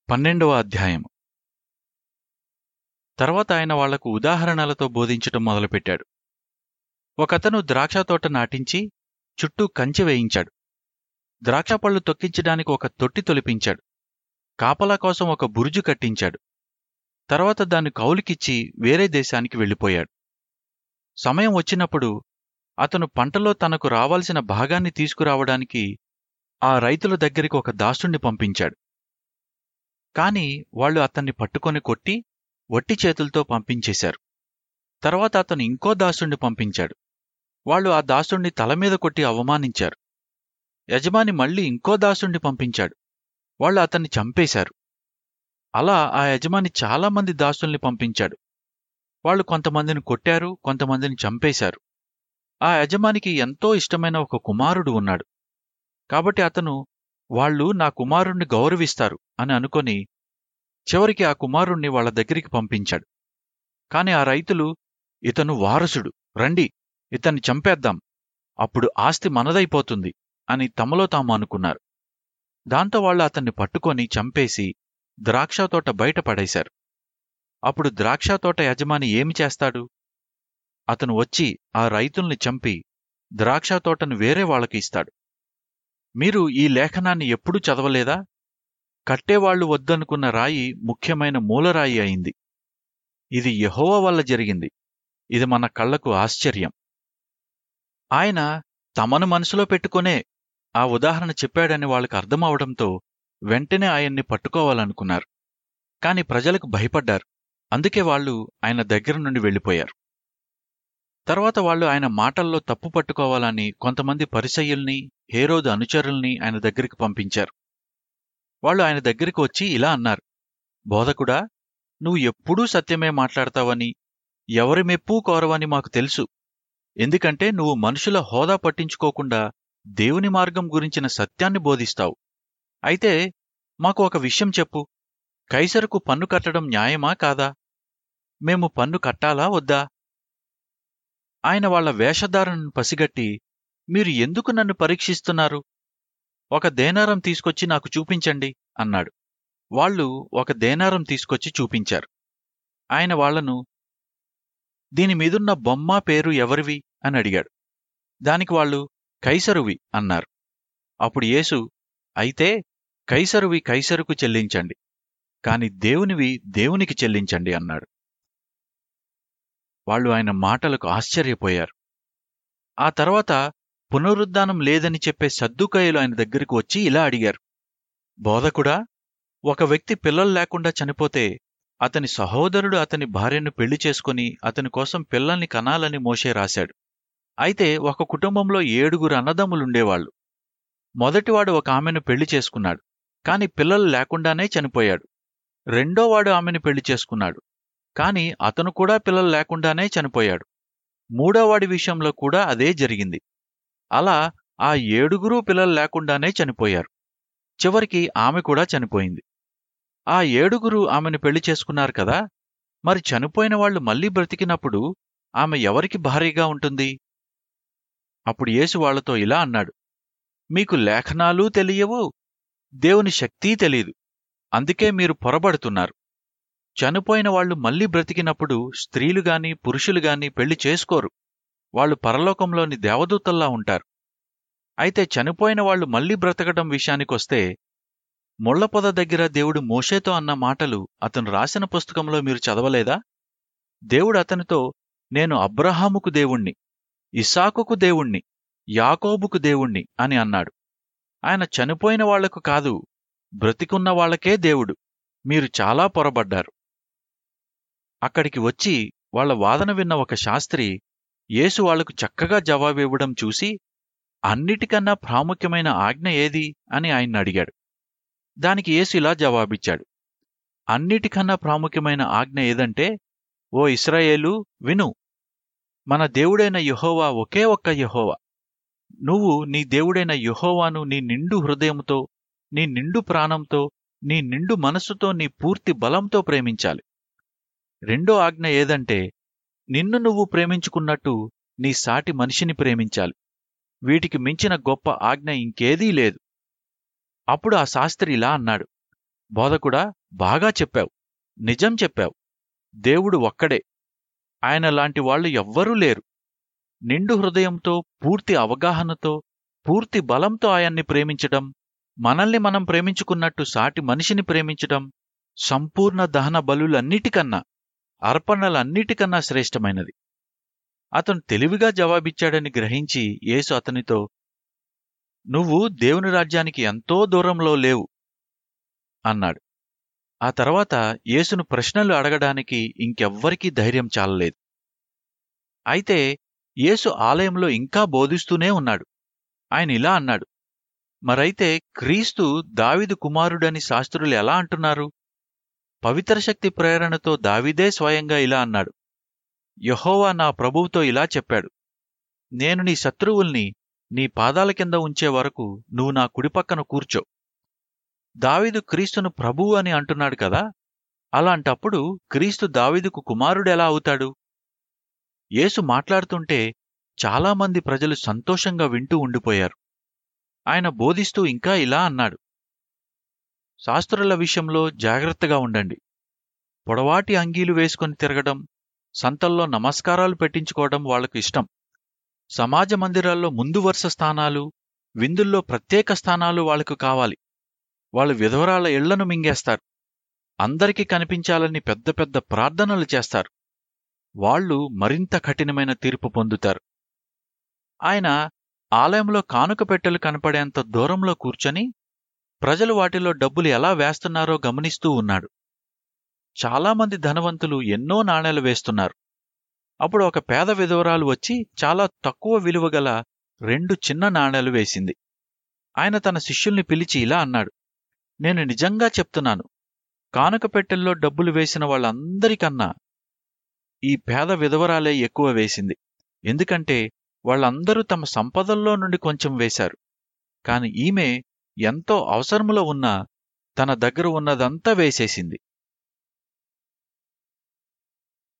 12వ అధ్యాయం. తర్వాత ఆయన వాళ్లకు ఉదాహరణలతో బోధించటం మొదలుపెట్టాడు. ఒకతను ద్రాక్షతోట నాటించి చుట్టూ కంచె వేయించాడు. ద్రాక్షపళ్ళు తొక్కించడానికి ఒక తొట్టి తొలిపించాడు. కాపలా కోసం ఒక బురుజు కట్టించాడు. తర్వాత దాన్ని కౌలుకిచ్చి వేరే దేశానికి వెళ్ళిపోయాడు. సమయం వచ్చినప్పుడు అతను పంటలో తనకు రావాల్సిన భాగాన్ని తీసుకురావడానికి ఆ రైతుల దగ్గరికి ఒక దాసుణ్ణి పంపించాడు. కాని వాళ్లు అతన్ని పట్టుకొని కొట్టి వట్టి చేతులతో పంపించేశారు. తర్వాత అతను ఇంకో దాసుణ్ణి పంపించాడు. వాళ్లు ఆ దాసుణ్ణి తలమీద కొట్టి అవమానించారు. యజమాని మళ్లీ ఇంకో దాసుణ్ణి పంపించాడు. వాళ్లు అతన్ని చంపేశారు. అలా ఆ యజమాని చాలామంది దాసుల్ని పంపించాడు. వాళ్లు కొంతమందిని కొట్టారు, కొంతమందిని చంపేశారు. ఆ యజమానికి ఎంతో ఇష్టమైన ఒక కుమారుడు ఉన్నాడు. కాబట్టి అతను వాళ్లు నా కుమారుణ్ణి గౌరవిస్తారు అని అనుకొని చివరికి ఆ కుమారుణ్ణి వాళ్ల దగ్గరికి పంపించాడు. కాని ఆ రైతులు, ఇతను వారసుడు, రండి ఇతన్ని చంపేద్దాం, అప్పుడు ఆస్తి మనదైపోతుంది అని తమలో తాము అనుకున్నారు. దాంతో వాళ్లు అతన్ని పట్టుకొని చంపేసి ద్రాక్షతోట బయట పడేశారు. అప్పుడు ద్రాక్షతోట యజమాని ఏమి చేస్తాడు? అతను వచ్చి ఆ రైతుల్ని చంపి ద్రాక్షతోటను వేరే వాళ్ళకి ఇస్తాడు. మీరు ఈ లేఖనాన్ని ఎప్పుడూ చదవలేదా? కట్టేవాళ్లు వద్దనుకున్న రాయి ముఖ్యమైన మూలరాయి అయింది. ఇది యెహోవా వల్ల జరిగింది. ఇది మన కళ్లకు ఆశ్చర్యం. ఆయన తమను మనసులో పెట్టుకునే ఆ ఉదాహరణ చెప్పాడని వాళ్ళకి అర్థమవడంతో వెంటనే ఆయన్ని పట్టుకోవాలనుకున్నారు. కాని ప్రజలకు భయపడ్డారు. అందుకే వాళ్ళు ఆయన దగ్గర నుండి వెళ్ళిపోయారు. తర్వాత వాళ్ళు ఆయన మాటల్లో తప్పు పట్టుకోవాలని కొంతమంది పరిసయ్యుల్ని, హేరోదు అనుచరుల్ని ఆయన దగ్గరికి పంపించారు. వాళ్ళు ఆయన దగ్గరికి వచ్చి ఇలా అన్నారు: బోధకుడా, నువ్వు ఎప్పుడూ సత్యమే మాట్లాడతావని, ఎవరి మెప్పూ కోరవని మాకు తెలుసు. ఎందుకంటే నువ్వు మనుషుల హోదా పట్టించుకోకుండా దేవుని మార్గం గురించిన సత్యాన్ని బోధిస్తావు. అయితే మాకు ఒక విషయం చెప్పు. కైసరుకు పన్ను కట్టడం న్యాయమా కాదా? మేము పన్ను కట్టాలా వద్దా? ఆయన వాళ్ల వేషధారణను పసిగట్టి, మీరు ఎందుకు నన్ను పరీక్షిస్తున్నారు? ఒక దేనారం తీసుకొచ్చి నాకు చూపించండి అన్నాడు. వాళ్ళు ఒక దేనారం తీసుకొచ్చి చూపించారు. ఆయన వాళ్లను, దీనిమీదున్న బొమ్మ పేరు ఎవరివి అని అడిగాడు. దానికి వాళ్ళు, కైసరువి అన్నారు. అప్పుడు యేసు, అయితే కైసరువి కైసరుకు చెల్లించండి, కాని దేవునివి దేవునికి చెల్లించండి అన్నాడు. వాళ్ళు ఆయన మాటలకు ఆశ్చర్యపోయారు. ఆ తర్వాత పునరుద్ధానం లేదని చెప్పే సద్దూకయ్యులు ఆయన దగ్గరికి వచ్చి ఇలా అడిగారు: బోధకుడా, ఒక వ్యక్తి పిల్లలు లేకుండా చనిపోతే అతని సహోదరుడు అతని భార్యను పెళ్లి చేసుకుని అతని కోసం పిల్లల్ని కనాలని మోషే రాశాడు. అయితే ఒక కుటుంబంలో 7 అన్నదమ్ములుండేవాళ్లు. మొదటివాడు ఒక ఆమెను పెళ్లి చేసుకున్నాడు, కాని పిల్లలు లేకుండానే చనిపోయాడు. రెండోవాడు ఆమెను పెళ్లి చేసుకున్నాడు, కాని అతను కూడా పిల్లలు లేకుండానే చనిపోయాడు. మూడోవాడి విషయంలో కూడా అదే జరిగింది. అలా ఆ 7 పిల్లలు లేకుండానే చనిపోయారు. చివరికి ఆమె కూడా చనిపోయింది. ఆ 7 ఆమెను పెళ్లి చేసుకున్నారు కదా, మరి చనిపోయిన వాళ్లు మళ్లీ బ్రతికినప్పుడు ఆమె ఎవరికి భార్యగా ఉంటుంది? అప్పుడు యేసు వాళ్లతో ఇలా అన్నాడు: మీకు లేఖనాలూ తెలియవు, దేవుని శక్తీ తెలీదు. అందుకే మీరు పొరబడుతున్నారు. చనిపోయిన వాళ్లు మళ్లీ బ్రతికినప్పుడు స్త్రీలుగాని పురుషులుగాని పెళ్లి చేసుకోరు. వాళ్లు పరలోకంలోని దేవదూతల్లా ఉంటారు. అయితే చనిపోయిన వాళ్లు మళ్లీ బ్రతకడం విషయానికొస్తే, ముళ్లపొద దగ్గర దేవుడు మోషేతో అన్న మాటలు అతను రాసిన పుస్తకంలో మీరు చదవలేదా? దేవుడు అతనితో, నేను అబ్రహాముకు దేవుణ్ణి, ఇస్సాకుకు దేవుణ్ణి, యాకోబుకు దేవుణ్ణి అని అన్నాడు. ఆయన చనిపోయిన వాళ్లకు కాదు, బ్రతికున్న వాళ్లకే దేవుడు. మీరు చాలా పొరబడ్డారు. అక్కడికి వచ్చి వాళ్ల వాదన విన్న ఒక శాస్త్రి యేసు వాళ్లకు చక్కగా జవాబివ్వడం చూసి, అన్నిటికన్నా ప్రాముఖ్యమైన ఆజ్ఞ ఏది అని ఆయన్ని అడిగాడు. దానికి యేసు ఇలా జవాబిచ్చాడు: అన్నిటికన్నా ప్రాముఖ్యమైన ఆజ్ఞ ఏదంటే, ఓ ఇశ్రాయేలు, విను. మన దేవుడైన యెహోవా ఒకే ఒక్క యెహోవా. నువ్వు నీ దేవుడైన యెహోవాను నీ నిండు హృదయంతో, నీ నిండు ప్రాణంతో, నీ నిండు మనస్సుతో, నీ పూర్తి బలంతో ప్రేమించాలి. రెండో ఆజ్ఞ ఏదంటే, నిన్ను నువ్వు ప్రేమించుకున్నట్టు నీ సాటి మనిషిని ప్రేమించాలి. వీటికి మించిన గొప్ప ఆజ్ఞ ఇంకేదీ లేదు. అప్పుడు ఆ శాస్త్రి ఇలా అన్నాడు: బోధకుడా, బాగా చెప్పావు, నిజం చెప్పావు. దేవుడు ఒక్కడే. ఆయన లాంటి వాళ్ళు ఎవ్వరూ లేరు. నిండు హృదయంతో, పూర్తి అవగాహనతో, పూర్తి బలంతో ఆయన్ని ప్రేమించడం, మనల్ని మనం ప్రేమించుకున్నట్టు సాటి మనిషిని ప్రేమించడం సంపూర్ణ దహన బలులన్నిటికన్నా, అర్పణలన్నిటికన్నా శ్రేష్టమైనది. అతను తెలివిగా జవాబిచ్చాడని గ్రహించి యేసు అతనితో, నువ్వు దేవుని రాజ్యానికి ఎంతో దూరంలో లేవు అన్నాడు. ఆ తర్వాత యేసును ప్రశ్నలు అడగడానికి ఇంకెవ్వరికీ ధైర్యం చాలలేదు. అయితే యేసు ఆలయంలో ఇంకా బోధిస్తూనే ఉన్నాడు. ఆయన ఇలా అన్నాడు, మరైతే క్రీస్తు దావీదు కుమారుడని శాస్త్రులు ఎలా అంటున్నారు? పవిత్ర శక్తి ప్రేరణతో దావీదే స్వయంగా ఇలా అన్నాడు, యెహోవా నా ప్రభువుతో ఇలా చెప్పాడు, నేను నీ శత్రువుల్ని నీ పాదాల కింద ఉంచే వరకు నువ్వు నా కుడిపక్కన కూర్చో. దావీదు క్రీస్తును ప్రభువు అని అంటున్నాడు కదా, అలాంటప్పుడు క్రీస్తు దావీదుకు కుమారుడెలా అవుతాడు? యేసు మాట్లాడుతుంటే చాలామంది ప్రజలు సంతోషంగా వింటూ ఉండిపోయారు. ఆయన బోధిస్తూ ఇంకా ఇలా అన్నాడు, శాస్త్రుల విషయంలో జాగ్రత్తగా ఉండండి. పొడవాటి అంగీలు వేసుకొని తిరగడం, సంతల్లో నమస్కారాలు పెట్టించుకోవడం వాళ్లకు ఇష్టం. సమాజ మందిరాల్లో ముందు వరుస స్థానాలు, విందుల్లో ప్రత్యేక స్థానాలు వాళ్లకు కావాలి. వాళ్ళు విధవరాళ్ల ఇళ్లను మింగేస్తారు. అందరికీ కనిపించాలని పెద్ద పెద్ద ప్రార్థనలు చేస్తారు. వాళ్ళు మరింత కఠినమైన తీర్పు పొందుతారు. ఆయన ఆలయంలో కానుక పెట్టెలు కనపడేంత దూరంలో కూర్చొని ప్రజలు వాటిలో డబ్బులు ఎలా వేస్తున్నారో గమనిస్తూ ఉన్నాడు. చాలామంది ధనవంతులు ఎన్నో నాణేలు వేస్తున్నారు. అప్పుడు ఒక పేద విధవరాలు వచ్చి చాలా తక్కువ విలువగల 2 చిన్న నాణేలు వేసింది. ఆయన తన శిష్యుల్ని పిలిచి ఇలా అన్నాడు, నేను నిజంగా చెప్తున్నాను, కానుక పెట్టెల్లో డబ్బులు వేసిన వాళ్ళందరికన్నా ఈ పేద విధవరాలే ఎక్కువ వేసింది. ఎందుకంటే వాళ్ళందరూ తమ సంపదల్లో నుండి కొంచెం వేశారు. కాని ఈమె ఎంతో అవసరములో ఉన్నా తన దగ్గర ఉన్నదంతా వేసేసింది.